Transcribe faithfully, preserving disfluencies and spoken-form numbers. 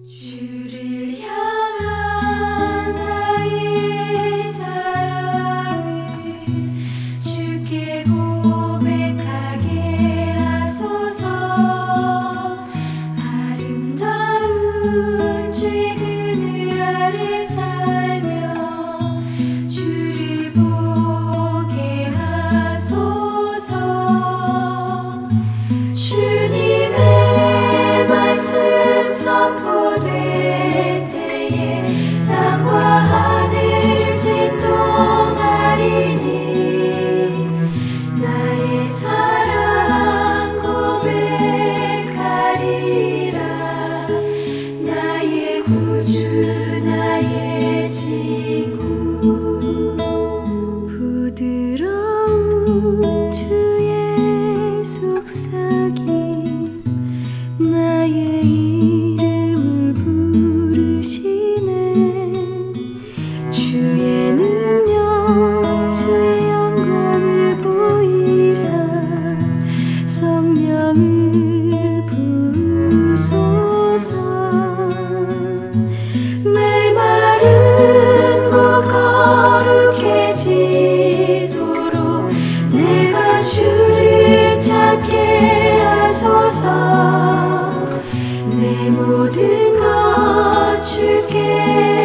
주를 향한 나의 사랑을 주께 고백하게 하소서. 아름다운 주의 그늘 아래 살며 주를 보게 하소서. 주님의 말씀 선포될 때에 땅과 하늘 진동하리니 나의 사랑 고백하리라. 나의 구주 나의 친구. 부드러운 주의 속삭임 나의 이름을 부르시네. 주의 능력 주의 영광을 보이사 성령을 부으소서. 메마른 곳 거룩해지도록 내가 주를 찾게 하소서. 내 모든 것 주께